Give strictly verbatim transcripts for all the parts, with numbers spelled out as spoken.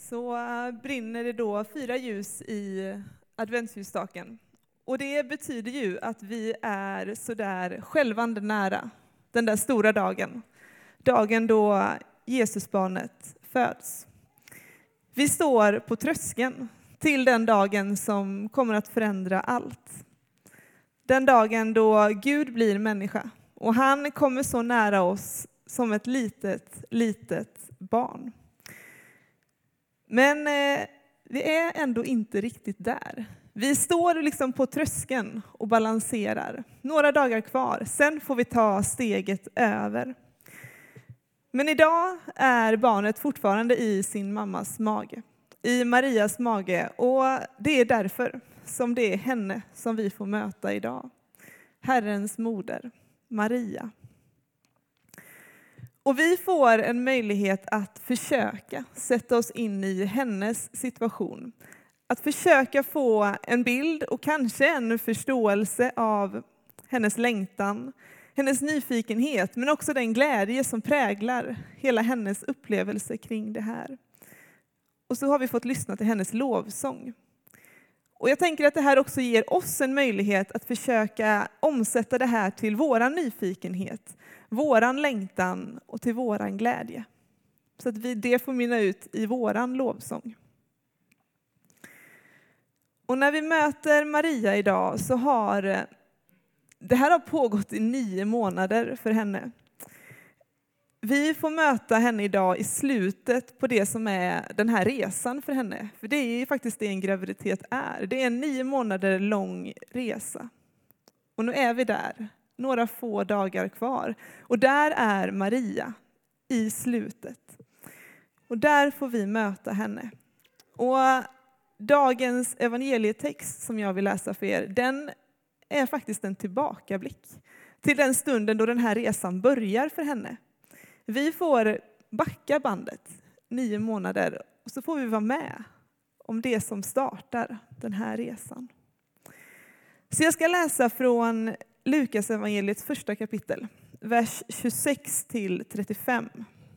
så brinner det då fyra ljus i adventsljusstaken. Och det betyder ju att vi är sådär självande nära den där stora dagen. Dagen då Jesusbarnet föds. Vi står på tröskeln till den dagen som kommer att förändra allt. Den dagen då Gud blir människa. Och han kommer så nära oss som ett litet, litet barn. Men eh, vi är ändå inte riktigt där. Vi står liksom på tröskeln och balanserar. Några dagar kvar, sen får vi ta steget över. Men idag är barnet fortfarande i sin mammas mage. I Marias mage. Och det är därför som det är henne som vi får möta idag. Herrens moder, Maria. Och vi får en möjlighet att försöka sätta oss in i hennes situation. Att försöka få en bild och kanske en förståelse av hennes längtan, hennes nyfikenhet, men också den glädje som präglar hela hennes upplevelse kring det här. Och så har vi fått lyssna till hennes lovsång. Och jag tänker att det här också ger oss en möjlighet att försöka omsätta det här till våran nyfikenhet, våran längtan och till våran glädje. Så att vi det får mynna ut i våran lovsång. Och när vi möter Maria idag så har det här har pågått i nio månader för henne. Vi får möta henne idag i slutet på det som är den här resan för henne. För det är ju faktiskt det en graviditet är. Det är en nio månader lång resa. Och nu är vi där. Några få dagar kvar. Och där är Maria i slutet. Och där får vi möta henne. Och dagens evangelietext som jag vill läsa för er, den är faktiskt en tillbakablick till den stunden då den här resan börjar för henne. Vi får backa bandet nio månader och så får vi vara med om det som startar den här resan. Så jag ska läsa från Lukas evangeliets första kapitel, vers tjugosex till trettiofem.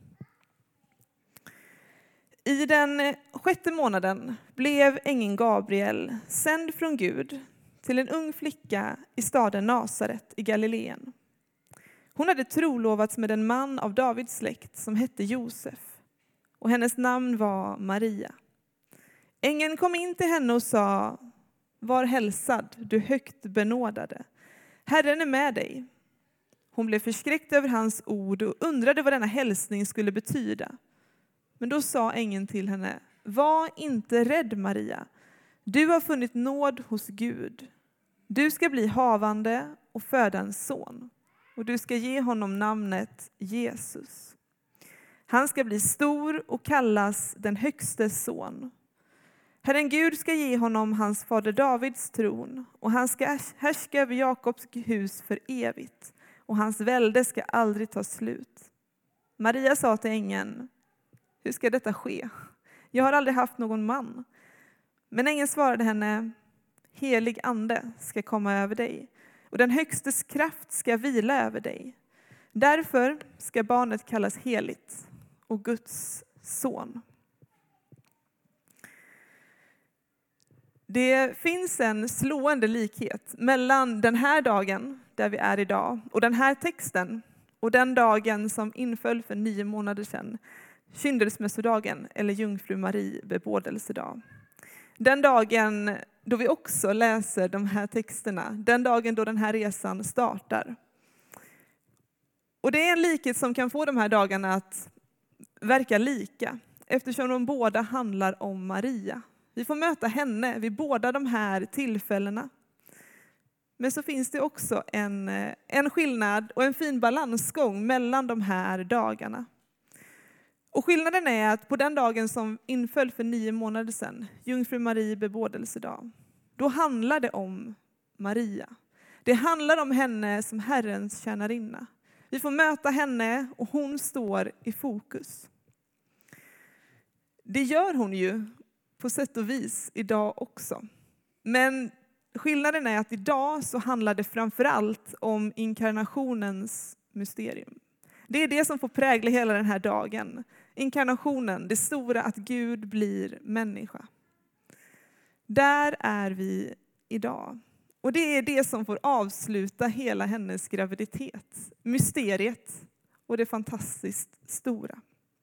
I den sjätte månaden blev ängeln Gabriel sänd från Gud till en ung flicka i staden Nasaret i Galileen. Hon hade trolovats med en man av Davids släkt som hette Josef, och hennes namn var Maria. Ängeln kom in till henne och sa: var hälsad, du högt benådade. Herren är med dig. Hon blev förskräckt över hans ord och undrade vad denna hälsning skulle betyda. Men då sa ängeln till henne: var inte rädd, Maria. Du har funnit nåd hos Gud. Du ska bli havande och föda en son. Och du ska ge honom namnet Jesus. Han ska bli stor och kallas den högstes son. Herren Gud ska ge honom hans fader Davids tron. Och han ska härska över Jakobs hus för evigt. Och hans välde ska aldrig ta slut. Maria sa till ängeln: hur ska detta ske? Jag har aldrig haft någon man. Men ängeln svarade henne: helig ande ska komma över dig. Och den högstes kraft ska vila över dig. Därför ska barnet kallas heligt och Guds son. Det finns en slående likhet mellan den här dagen där vi är idag och den här texten och den dagen som inföll för nio månader sedan, kyndelsmässodagen eller jungfru Marie bebådelsedag. Den dagen då vi också läser de här texterna, den dagen då den här resan startar. Och det är en likhet som kan få de här dagarna att verka lika, eftersom de båda handlar om Maria. Vi får möta henne vid båda de här tillfällena. Men så finns det också en, en skillnad och en fin balansgång mellan de här dagarna. Och skillnaden är att på den dagen som inföll för nio månader sedan, jungfru Marie bebådelsedag, då handlar det om Maria. Det handlar om henne som Herrens tjänarinna. Vi får möta henne och hon står i fokus. Det gör hon ju på sätt och vis idag också. Men skillnaden är att idag så handlar det framförallt om inkarnationens mysterium. Det är det som får prägla hela den här dagen. inkarnationen, det stora att Gud blir människa. Där är vi idag. Och det är det som får avsluta hela hennes graviditet. Mysteriet och det fantastiskt stora.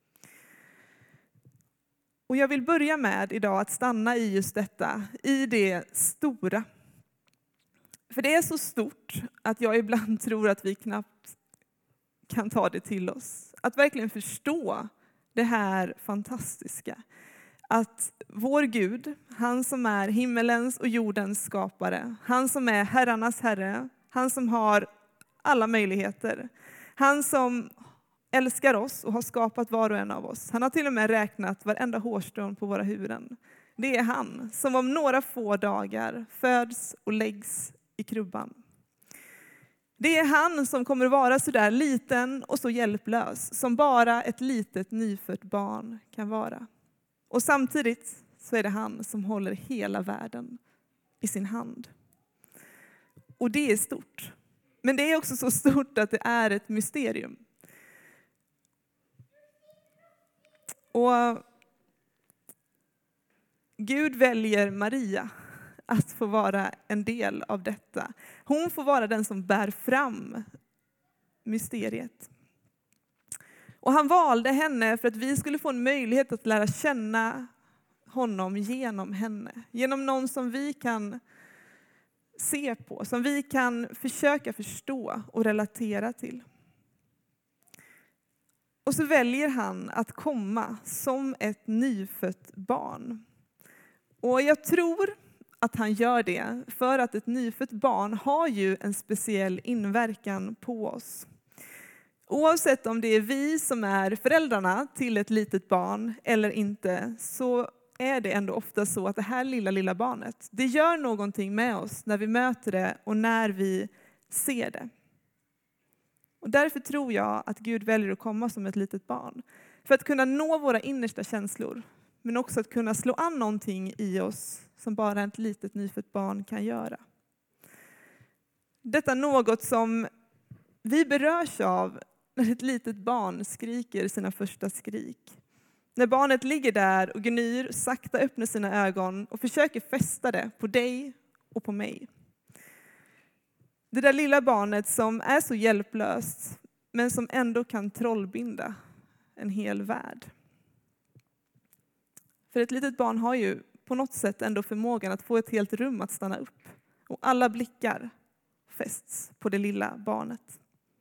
Och jag vill börja med idag att stanna i just detta, i det stora. För det är så stort att jag ibland tror att vi knappt kan ta det till oss. Att verkligen förstå det här fantastiska. Att vår Gud, han som är himmelens och jordens skapare, han som är herrarnas herre, han som har alla möjligheter, han som älskar oss och har skapat var och en av oss. Han har till och med räknat varenda hårstrån på våra huvuden. Det är han som om några få dagar föds och läggs i krubban. Det är han som kommer vara så där liten och så hjälplös som bara ett litet nyfött barn kan vara. Och samtidigt så är det han som håller hela världen i sin hand. Och det är stort. Men det är också så stort att det är ett mysterium. Och Gud väljer Maria att få vara en del av detta. Hon får vara den som bär fram mysteriet. Och han valde henne för att vi skulle få en möjlighet att lära känna honom genom henne. Genom någon som vi kan se på, som vi kan försöka förstå och relatera till. Och så väljer han att komma som ett nyfött barn. Och jag tror att han gör det för att ett nyfött barn har ju en speciell inverkan på oss. Oavsett om det är vi som är föräldrarna till ett litet barn eller inte, så är det ändå ofta så att det här lilla, lilla barnet, det gör någonting med oss när vi möter det och när vi ser det. Och därför tror jag att Gud väljer att komma som ett litet barn. För att kunna nå våra innersta känslor, men också att kunna slå an någonting i oss som bara ett litet nyfött barn kan göra. Detta är något som vi berörs av när ett litet barn skriker sina första skrik. När barnet ligger där och gnyr, sakta öppnar sina ögon och försöker fästa det på dig och på mig. Det där lilla barnet som är så hjälplöst, men som ändå kan trollbinda en hel värld. För ett litet barn har ju på något sätt ändå förmågan att få ett helt rum att stanna upp. Och alla blickar fästs på det lilla barnet.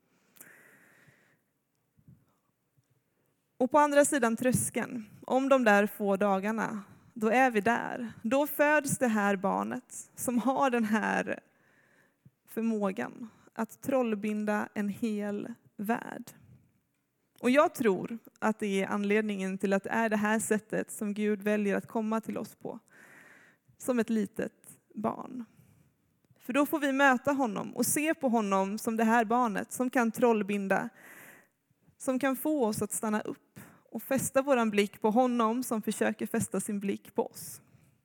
Och på andra sidan tröskeln, om de där få dagarna, då är vi där. Då föds det här barnet som har den här förmågan att trollbinda en hel värld. Och jag tror att det är anledningen till att det är det här sättet som Gud väljer att komma till oss på. Som ett litet barn. För då får vi möta honom och se på honom som det här barnet som kan trollbinda. Som kan få oss att stanna upp och fästa våran blick på honom som försöker fästa sin blick på oss.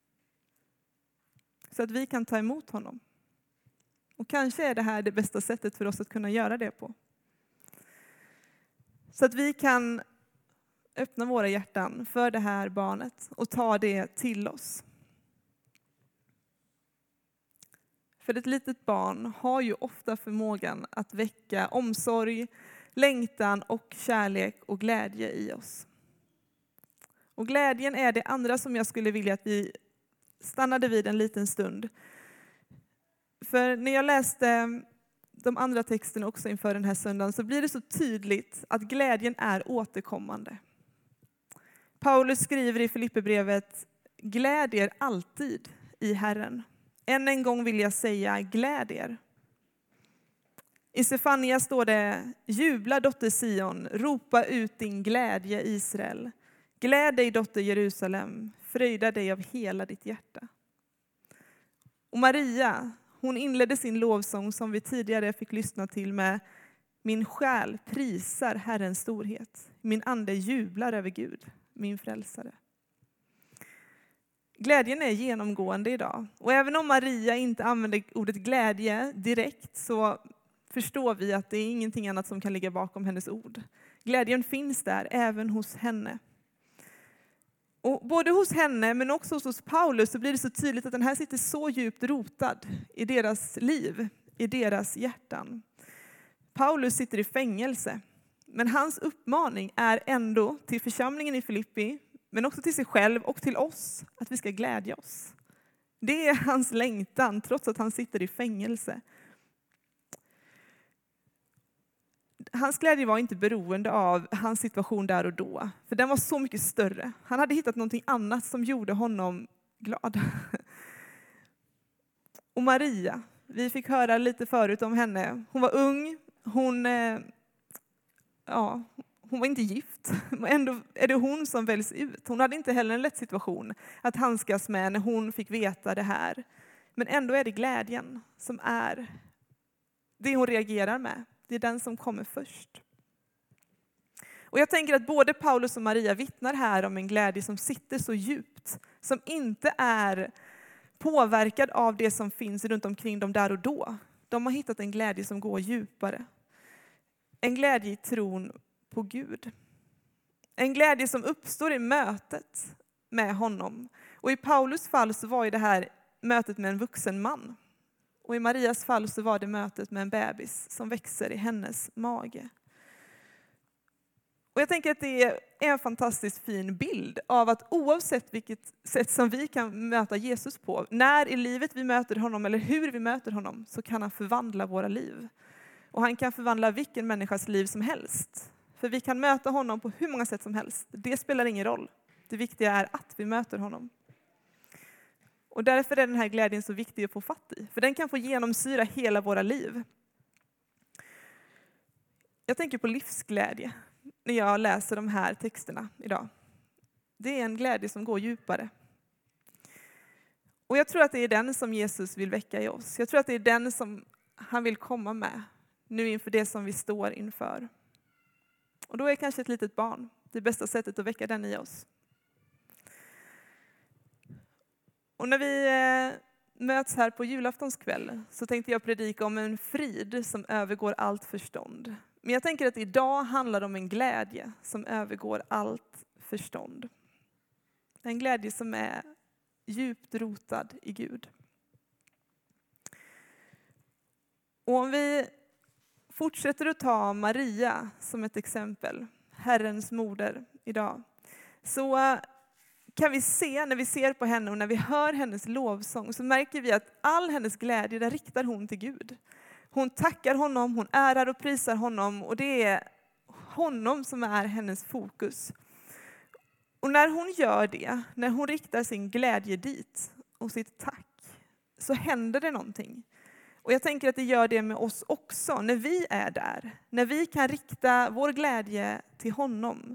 Så att vi kan ta emot honom. Och kanske är det här det bästa sättet för oss att kunna göra det på. Så att vi kan öppna våra hjärtan för det här barnet och ta det till oss. För ett litet barn har ju ofta förmågan att väcka omsorg, längtan och kärlek och glädje i oss. Och glädjen är det andra som jag skulle vilja att vi stannade vid en liten stund. För när jag läste de andra texterna också inför den här söndagen så blir det så tydligt att glädjen är återkommande. Paulus skriver i Filipperbrevet: gläd er alltid i Herren. Än en gång vill jag säga, gläd er. I Sefania står det: jubla dotter Sion, ropa ut din glädje Israel. Gläd dig dotter Jerusalem, fröjda dig av hela ditt hjärta. Och Maria, hon inledde sin lovsång som vi tidigare fick lyssna till med: min själ prisar Herrens storhet. Min ande jublar över Gud, min frälsare. Glädjen är genomgående idag. Och även om Maria inte använder ordet glädje direkt så förstår vi att det är ingenting annat som kan ligga bakom hennes ord. Glädjen finns där även hos henne. Och både hos henne men också hos Paulus så blir det så tydligt att den här sitter så djupt rotad i deras liv, i deras hjärtan. Paulus sitter i fängelse, men hans uppmaning är ändå till församlingen i Filippi, men också till sig själv och till oss, att vi ska glädja oss. Det är hans längtan, trots att han sitter i fängelse. Hans glädje var inte beroende av hans situation där och då, för den var så mycket större. Han hade hittat någonting annat som gjorde honom glad. Och Maria, vi fick höra lite förut om henne. Hon var ung, hon, ja, hon var inte gift. Men ändå är det hon som väljs ut. Hon hade inte heller en lätt situation att handskas med när hon fick veta det här. Men ändå är det glädjen som är det hon reagerar med. Det är den som kommer först. Och jag tänker att både Paulus och Maria vittnar här om en glädje som sitter så djupt. Som inte är påverkad av det som finns runt omkring dem där och då. De har hittat en glädje som går djupare. En glädje i tron på Gud. En glädje som uppstår i mötet med honom. Och i Paulus fall så var ju det här mötet med en vuxen man. Och i Marias fall så var det mötet med en bebis som växer i hennes mage. Och jag tänker att det är en fantastiskt fin bild av att oavsett vilket sätt som vi kan möta Jesus på, när i livet vi möter honom eller hur vi möter honom, så kan han förvandla våra liv. Och han kan förvandla vilken människas liv som helst. För vi kan möta honom på hur många sätt som helst. Det spelar ingen roll. Det viktiga är att vi möter honom. Och därför är den här glädjen så viktig att få fatt i. För den kan få genomsyra hela våra liv. Jag tänker på livsglädje när jag läser de här texterna idag. Det är en glädje som går djupare. Och jag tror att det är den som Jesus vill väcka i oss. Jag tror att det är den som han vill komma med nu inför det som vi står inför. Och då är kanske ett litet barn det bästa sättet att väcka den i oss. Och när vi möts här på julaftonskväll så tänkte jag predika om en frid som övergår allt förstånd. Men jag tänker att idag handlar det om en glädje som övergår allt förstånd. En glädje som är djupt rotad i Gud. Och om vi fortsätter att ta Maria som ett exempel, Herrens moder idag, så kan vi se, när vi ser på henne och när vi hör hennes lovsång, så märker vi att all hennes glädje, där riktar hon till Gud. Hon tackar honom, hon ärar och prisar honom, och det är honom som är hennes fokus. Och när hon gör det, när hon riktar sin glädje dit och sitt tack, så händer det någonting. Och jag tänker att det gör det med oss också, när vi är där. När vi kan rikta vår glädje till honom,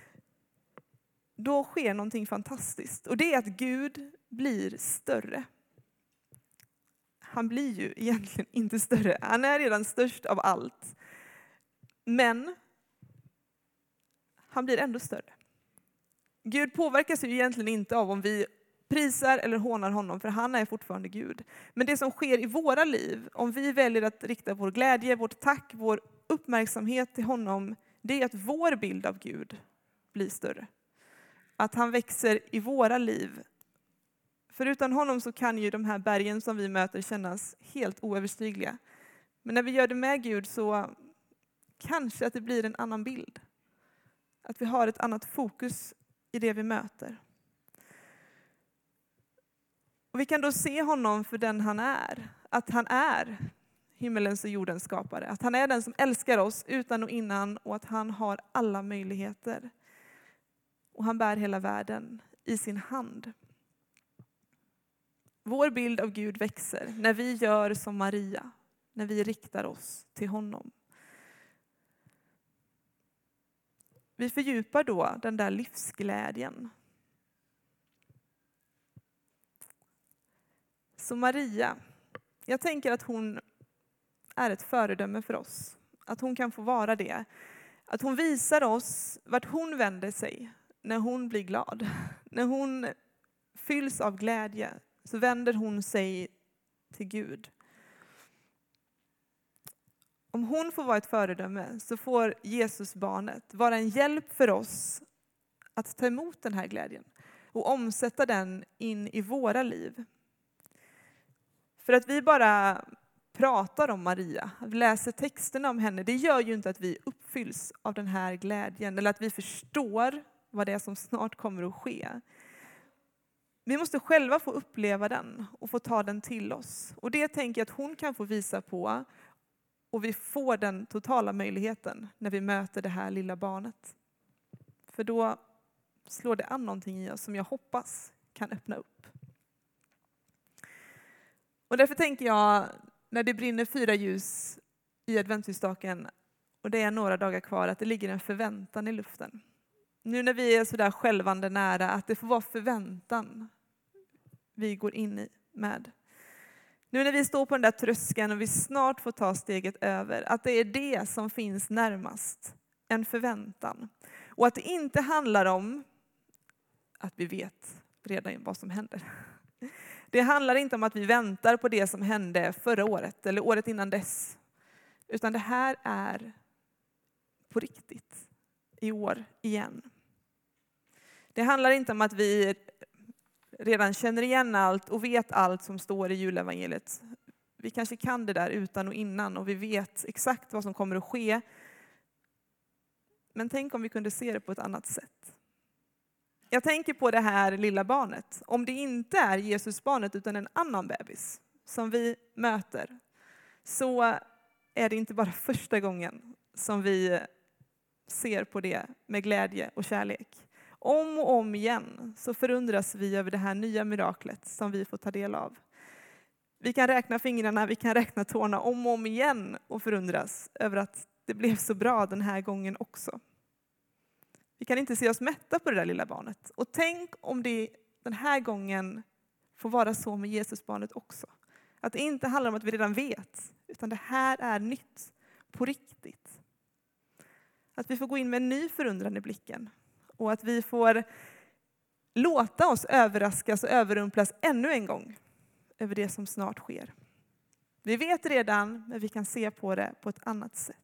då sker någonting fantastiskt. Och det är att Gud blir större. Han blir ju egentligen inte större. Han är redan störst av allt. Men han blir ändå större. Gud påverkas ju egentligen inte av om vi prisar eller hånar honom, för han är fortfarande Gud. Men det som sker i våra liv, om vi väljer att rikta vår glädje, vårt tack, vår uppmärksamhet till honom, det är att vår bild av Gud blir större. Att han växer i våra liv. För utan honom så kan ju de här bergen som vi möter kännas helt oöverstigliga. Men när vi gör det med Gud så kanske att det blir en annan bild. Att vi har ett annat fokus i det vi möter. Och vi kan då se honom för den han är. Att han är himmelens och jordens skapare. Att han är den som älskar oss utan och innan, och att han har alla möjligheter. Och han bär hela världen i sin hand. Vår bild av Gud växer när vi gör som Maria. När vi riktar oss till honom. Vi fördjupar då den där livsglädjen. Så Maria, jag tänker att hon är ett föredöme för oss. Att hon kan få vara det. Att hon visar oss vart hon vänder sig när hon blir glad. När hon fylls av glädje så vänder hon sig till Gud. Om hon får vara ett föredöme så får Jesusbarnet vara en hjälp för oss att ta emot den här glädjen och omsätta den in i våra liv. För att vi bara pratar om Maria, läser texterna om henne, det gör ju inte att vi uppfylls av den här glädjen eller att vi förstår vad det är som snart kommer att ske. Vi måste själva få uppleva den och få ta den till oss. Och det tänker jag att hon kan få visa på, och vi får den totala möjligheten när vi möter det här lilla barnet. För då slår det an någonting i oss som jag hoppas kan öppna upp. Och därför tänker jag, när det brinner fyra ljus i adventsljusstaken och det är några dagar kvar, att det ligger en förväntan i luften. Nu när vi är så där självande nära, att det får vara förväntan vi går in i med. Nu när vi står på den där tröskeln och vi snart får ta steget över, att det är det som finns närmast, en förväntan. Och att det inte handlar om att vi vet redan vad som händer. Det handlar inte om att vi väntar på det som hände förra året eller året innan dess. Utan det här är på riktigt i år igen. Det handlar inte om att vi redan känner igen allt och vet allt som står i julevangeliet. Vi kanske kan det där utan och innan och vi vet exakt vad som kommer att ske. Men tänk om vi kunde se det på ett annat sätt. Jag tänker på det här lilla barnet. Om det inte är Jesusbarnet utan en annan bebis som vi möter, så är det inte bara första gången som vi ser på det med glädje och kärlek. Om och om igen så förundras vi över det här nya miraklet som vi får ta del av. Vi kan räkna fingrarna, vi kan räkna tårna om och om igen och förundras över att det blev så bra den här gången också. Vi kan inte se oss mätta på det där lilla barnet. Och tänk om det den här gången får vara så med Jesusbarnet också. Att det inte handlar om att vi redan vet, utan det här är nytt på riktigt. Att vi får gå in med en ny förundran i blicken. Och att vi får låta oss överraskas och överrumplas ännu en gång över det som snart sker. Vi vet redan, men vi kan se på det på ett annat sätt.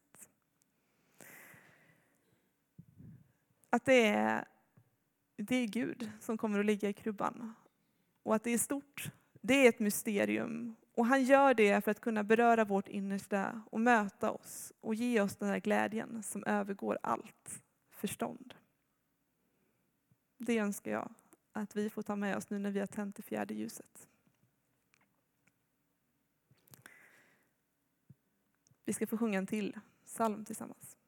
Att det är, det är Gud som kommer att ligga i krubban. Och att det är stort. Det är ett mysterium. Och han gör det för att kunna beröra vårt innersta och möta oss. Och ge oss den här glädjen som övergår allt förstånd. Det önskar jag att vi får ta med oss nu när vi har tänt det fjärde ljuset. Vi ska få sjunga en till psalm tillsammans.